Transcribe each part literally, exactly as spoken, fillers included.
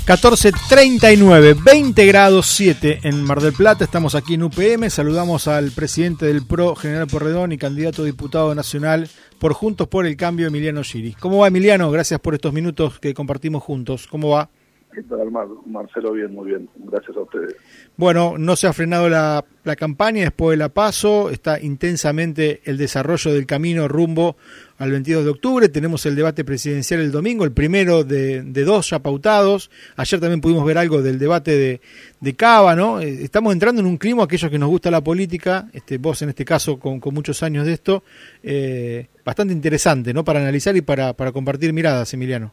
catorce treinta y nueve, veinte grados siete en Mar del Plata. Estamos aquí en U P M. Saludamos al presidente del P R O, General Porredón, y candidato a diputado nacional por Juntos por el Cambio, Emiliano Giri. ¿Cómo va, Emiliano? Gracias por estos minutos que compartimos juntos. ¿Cómo va? ¿Qué tal, Mar Marcelo? Bien, muy bien. Gracias a ustedes. Bueno, no se ha frenado la, la campaña después de la PASO. Está intensamente el desarrollo del camino rumbo al veintidós de octubre. Tenemos el debate presidencial el domingo, el primero de, de dos ya pautados. Ayer también pudimos ver algo del debate de, de Cava, ¿no? Estamos entrando en un clima, aquellos que nos gusta la política, este, vos en este caso con, con muchos años de esto, eh, bastante interesante, ¿no? Para analizar y para, para compartir miradas, Emiliano.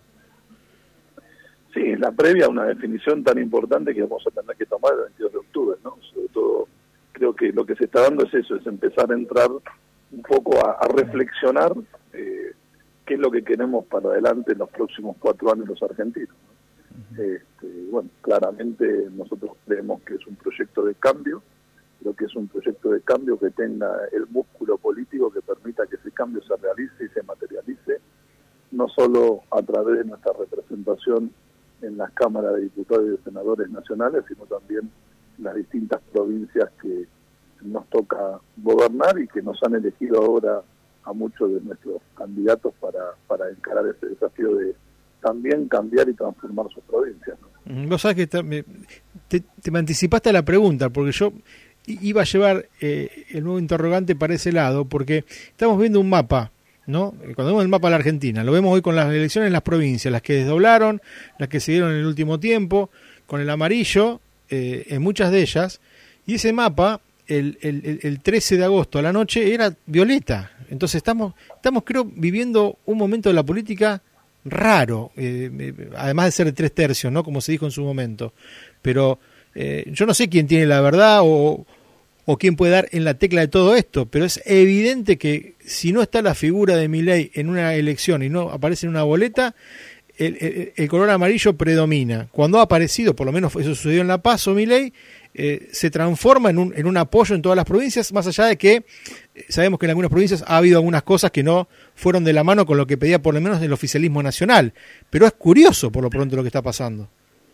Sí, la previa a una definición tan importante que vamos a tener que tomar el veintidós de octubre, ¿no? Sobre todo, creo que lo que se está dando es eso, es empezar a entrar un poco a, a reflexionar eh, qué es lo que queremos para adelante en los próximos cuatro años los argentinos, ¿no? Este, bueno, claramente nosotros creemos que es un proyecto de cambio, creo que es un proyecto de cambio que tenga el músculo político que permita que ese cambio se realice y se materialice, no solo a través de nuestra representación en las cámaras de diputados y de senadores nacionales, sino también en las distintas provincias que nos toca gobernar y que nos han elegido ahora a muchos de nuestros candidatos para, para encarar ese desafío de también cambiar y transformar sus provincias, ¿no? Vos sabés que te, me, te, te me anticipaste a la pregunta, porque yo iba a llevar eh, el nuevo interrogante para ese lado, porque estamos viendo un mapa, ¿no? Cuando vemos el mapa de la Argentina, lo vemos hoy con las elecciones en las provincias, las que desdoblaron, las que siguieron en el último tiempo, con el amarillo eh, en muchas de ellas, y ese mapa, el, el, el trece de agosto a la noche, era violeta. Entonces estamos, estamos creo, viviendo un momento de la política raro, eh, además de ser de tres tercios, ¿no? Como se dijo en su momento. Pero eh, yo no sé quién tiene la verdad o... o quién puede dar en la tecla de todo esto, pero es evidente que si no está la figura de Milei en una elección y no aparece en una boleta, el, el, el color amarillo predomina. Cuando ha aparecido, por lo menos eso sucedió en La Paso, Milei, eh, se transforma en un, en un apoyo en todas las provincias, más allá de que eh, sabemos que en algunas provincias ha habido algunas cosas que no fueron de la mano con lo que pedía por lo menos el oficialismo nacional, pero es curioso por lo pronto lo que está pasando.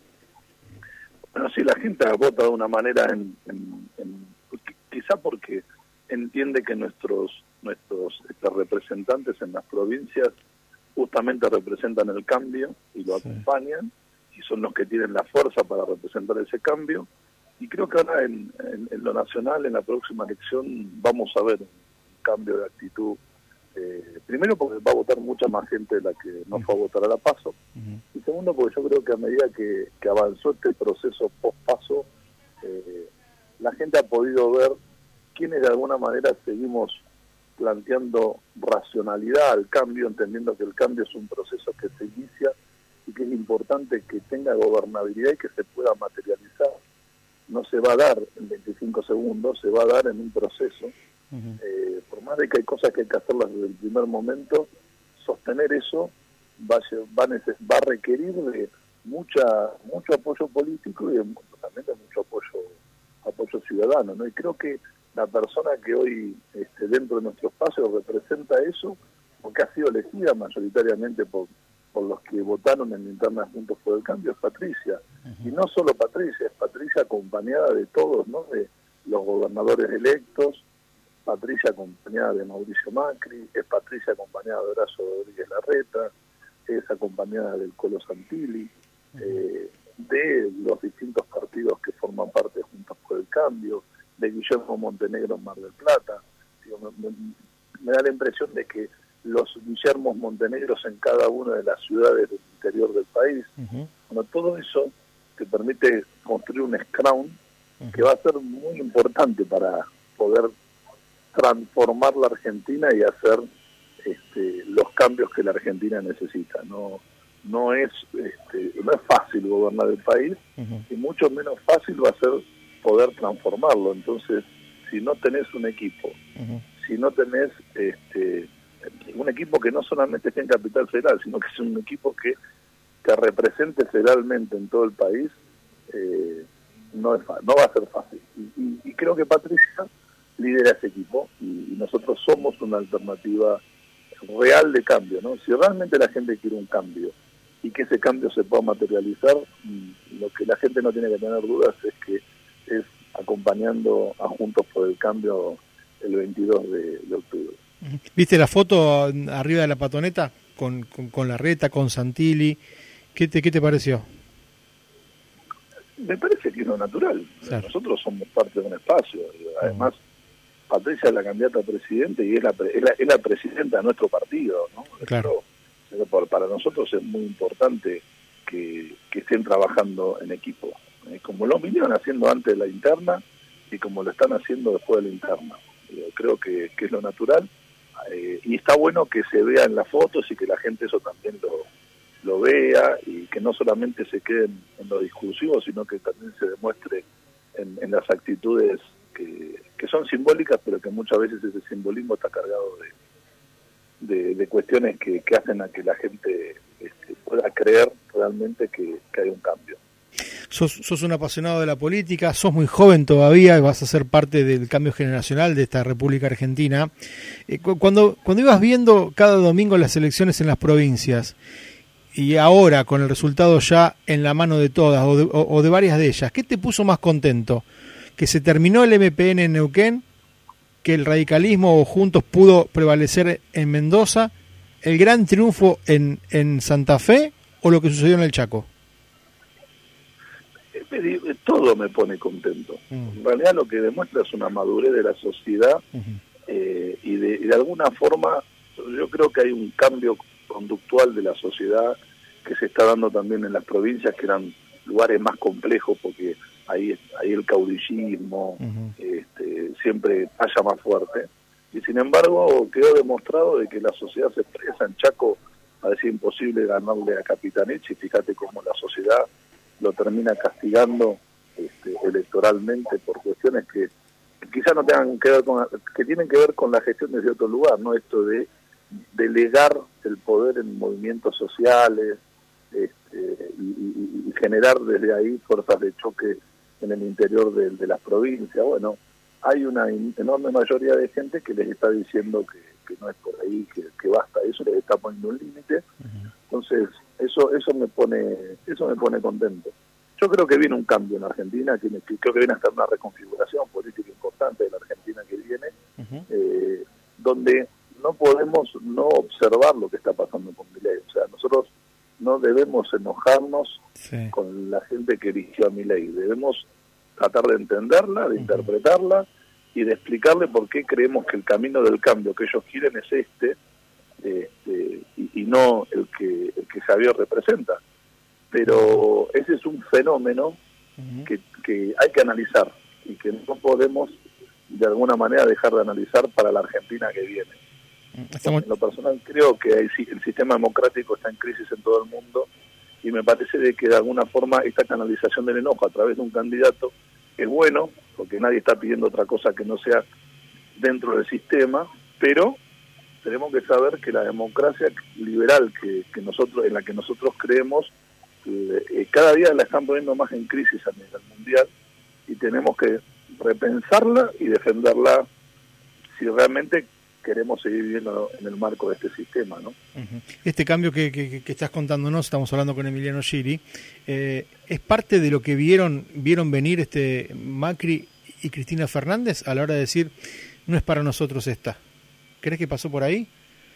Bueno, sí, la gente vota de una manera en... en, en quizá porque entiende que nuestros nuestros este, representantes en las provincias justamente representan el cambio y lo sí. acompañan, y son los que tienen la fuerza para representar ese cambio, y creo que ahora en, en, en lo nacional, en la próxima elección, vamos a ver un cambio de actitud, eh, primero porque va a votar mucha más gente de la que no fue a votar a la PASO, uh-huh. y segundo porque yo creo que a medida que, que avanzó este proceso post-PASO, eh, la gente ha podido ver quienes de alguna manera seguimos planteando racionalidad al cambio, entendiendo que el cambio es un proceso que se inicia y que es importante que tenga gobernabilidad y que se pueda materializar. No se va a dar en veinticinco segundos, se va a dar en un proceso. Uh-huh. Eh, por más de que hay cosas que hay que hacerlas desde el primer momento, sostener eso va a, va a, neces- va a requerir de mucha mucho apoyo político y de, también de mucho apoyo apoyo ciudadano, ¿no? Y creo que la persona que hoy este, dentro de nuestro espacio representa eso, porque ha sido elegida mayoritariamente por, por los que votaron en la interna Juntos por el Cambio, es Patricia. Uh-huh. Y no solo Patricia, es Patricia acompañada de todos, ¿no? De los gobernadores electos, Patricia acompañada de Mauricio Macri, es Patricia acompañada de Horacio Rodríguez Larreta, es acompañada del Colo Santilli, uh-huh. eh, de los distintos partidos que forman parte de Juntos por el Cambio, de Guillermo Montenegro en Mar del Plata. Digo, me, me da la impresión de que los Guillermos Montenegros en cada una de las ciudades del interior del país, uh-huh. bueno, todo eso te permite construir un scrum uh-huh. que va a ser muy importante para poder transformar la Argentina y hacer este, los cambios que la Argentina necesita. No no es este, no es fácil gobernar el país, uh-huh. y mucho menos fácil va a ser poder transformarlo. Entonces, si no tenés un equipo, uh-huh. si no tenés este, un equipo que no solamente esté en Capital Federal, sino que es un equipo que te represente federalmente en todo el país, eh, no es no va a ser fácil. Y, y, y creo que Patricia lidera ese equipo, y, y nosotros somos una alternativa real de cambio, ¿no? Si realmente la gente quiere un cambio y que ese cambio se pueda materializar, lo que la gente no tiene que tener dudas es que es acompañando a Juntos por el Cambio el veintidós de octubre. ¿Viste la foto arriba de la patoneta con, con, con Larreta, con Santilli? ¿Qué te, qué te pareció? Me parece que es lo natural. Claro. Nosotros somos parte de un espacio. Además, uh-huh. Patricia es la candidata a presidente y es la, es la, es la presidenta de nuestro partido, ¿no? Claro. Pero, pero para nosotros es muy importante que, que estén trabajando en equipo, ¿eh? Como lo vinieron haciendo antes de la interna y como lo están haciendo después de la interna. Yo creo que, que es lo natural, eh, y está bueno que se vea en las fotos y que la gente eso también lo, lo vea, y que no solamente se quede en, en lo discursivo, sino que también se demuestre en, en las actitudes que, que son simbólicas, pero que muchas veces ese simbolismo está cargado de, de, de cuestiones que, que hacen a que la gente este, pueda creer realmente que, que hay un cambio. Sos, sos un apasionado de la política, sos muy joven todavía y vas a ser parte del cambio generacional de esta República Argentina. Eh, cuando, cuando ibas viendo cada domingo las elecciones en las provincias, y ahora con el resultado ya en la mano de todas o de, o, o de varias de ellas, ¿qué te puso más contento? ¿Que se terminó el M P N en Neuquén? ¿Que el radicalismo o Juntos pudo prevalecer en Mendoza? ¿El gran triunfo en, en Santa Fe o lo que sucedió en el Chaco? Todo me pone contento. Uh-huh. En realidad lo que demuestra es una madurez de la sociedad, uh-huh. eh, y, de, y de alguna forma yo creo que hay un cambio conductual de la sociedad que se está dando también en las provincias, que eran lugares más complejos, porque ahí, ahí el caudillismo uh-huh. este, siempre haya más fuerte, y sin embargo quedó demostrado de que la sociedad se expresa. En Chaco parecía imposible ganarle a Capitanich, y fíjate cómo la sociedad lo termina castigando este, electoralmente por cuestiones que, que quizás no tengan que ver con, que tienen que ver con la gestión desde otro lugar, ¿no? Esto de delegar el poder en movimientos sociales, este, y, y, y generar desde ahí fuerzas de choque en el interior de, de las provincias. Bueno, hay una enorme mayoría de gente que les está diciendo que, que no es por ahí, que, que basta, eso les está poniendo un límite. Uh-huh. Entonces, eso eso me pone eso me pone contento. Yo creo que viene un cambio en Argentina, tiene, creo que viene hasta una reconfiguración política importante de la Argentina que viene, uh-huh. eh, donde no podemos no observar lo que está pasando con Milei. O sea, nosotros no debemos enojarnos sí. con la gente que eligió a Milei. Debemos tratar de entenderla, de uh-huh. interpretarla y de explicarle por qué creemos que el camino del cambio que ellos quieren es este, este y, y no el que el que Javier representa. Pero ese es un fenómeno uh-huh. que, que hay que analizar y que no podemos de alguna manera dejar de analizar para la Argentina que viene. Estamos... En lo personal creo que el, el sistema democrático está en crisis en todo el mundo, y me parece de que de alguna forma esta canalización del enojo a través de un candidato es bueno, porque nadie está pidiendo otra cosa que no sea dentro del sistema, pero tenemos que saber que la democracia liberal que, que nosotros en la que nosotros creemos eh, cada día la están poniendo más en crisis a nivel mundial, y tenemos que repensarla y defenderla si realmente queremos seguir viviendo en el marco de este sistema, ¿no? Uh-huh. Este cambio que, que, que estás contándonos, estamos hablando con Emiliano Giri, eh, ¿es parte de lo que vieron vieron venir este Macri y Cristina Fernández a la hora de decir no es para nosotros esta? ¿Crees que pasó por ahí?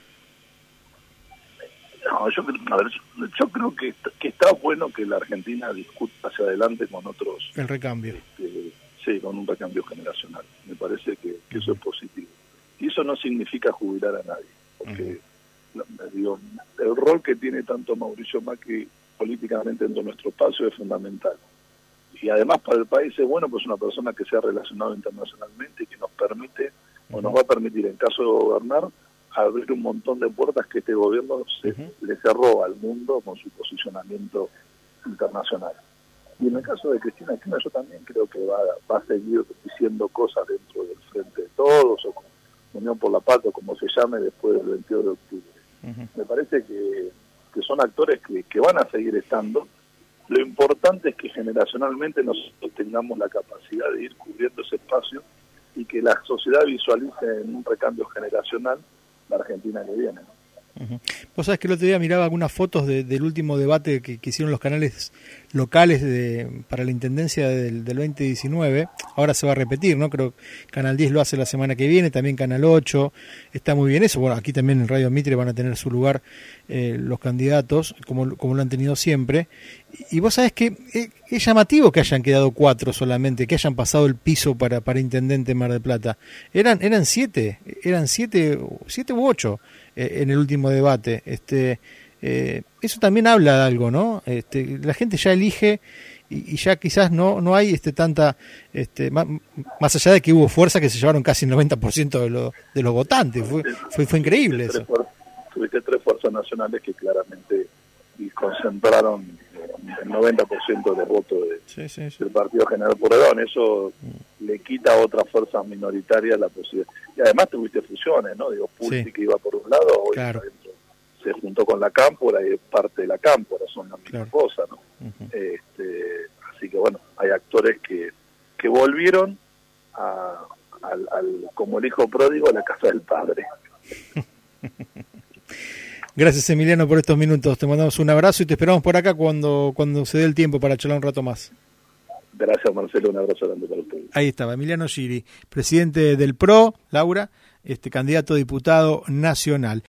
No, yo, a ver, yo, yo creo que, que está bueno que la Argentina discuta hacia adelante con otros... El recambio. Este, sí, con un recambio generacional. Me parece que, que eso es positivo. Y eso no significa jubilar a nadie, porque uh-huh. digo, el rol que tiene tanto Mauricio Macri políticamente dentro de nuestro espacio es fundamental. Y además para el país es bueno, pues una persona que se ha relacionado internacionalmente y que nos permite, uh-huh. o nos va a permitir, en caso de gobernar, abrir un montón de puertas que este gobierno se, uh-huh. le cerró al mundo con su posicionamiento internacional. Y en el caso de Cristina Kirchner, yo también creo que va, va a seguir diciendo cosas dentro del Frente de Todos, o con Unión por la Patria, como se llame, después del veintidós de octubre. Uh-huh. Me parece que, que son actores que, que van a seguir estando. Lo importante es que generacionalmente nosotros tengamos la capacidad de ir cubriendo ese espacio y que la sociedad visualice en un recambio generacional la Argentina que viene, ¿no? Uh-huh. Vos sabés que el otro día miraba algunas fotos de, del último debate que, que hicieron los canales locales de, para la intendencia del, del veinte diecinueve. Ahora se va a repetir, ¿no? Creo que Canal diez lo hace la semana que viene, también Canal ocho. Está muy bien eso. Bueno, aquí también en Radio Mitre van a tener su lugar eh, los candidatos, como, como lo han tenido siempre. Y, y vos sabés que es, es llamativo que hayan quedado cuatro solamente, que hayan pasado el piso para, para intendente en Mar del Plata. Eran, eran siete, eran siete, siete u ocho en el último debate. Este, eh, eso también habla de algo, ¿no? Este, la gente ya elige y, y ya quizás no no hay este tanta, este, más, más allá de que hubo fuerza que se llevaron casi el noventa por ciento de, lo, de los votantes. Fue, fue, fue increíble eso. Tuviste tres fuerzas nacionales que claramente concentraron el noventa por ciento de votos de, sí, sí, sí. del Partido General Pueyrredón. Eso mm. le quita a otras fuerzas minoritarias la posibilidad. Y además tuviste fusiones, ¿no? Digo, Pulsi sí. que iba por un lado, hoy claro. adentro, se juntó con la Cámpora y es parte de la Cámpora, son la misma claro. cosa, ¿no? Uh-huh. este, así que bueno, hay actores que, que volvieron a, al, al, como el hijo pródigo, a la casa del padre. Gracias, Emiliano, por estos minutos. Te mandamos un abrazo y te esperamos por acá cuando, cuando se dé el tiempo para charlar un rato más. Gracias, Marcelo. Un abrazo grande para ustedes. Ahí estaba, Emiliano Giri, presidente del P R O, Laura, este candidato a diputado nacional.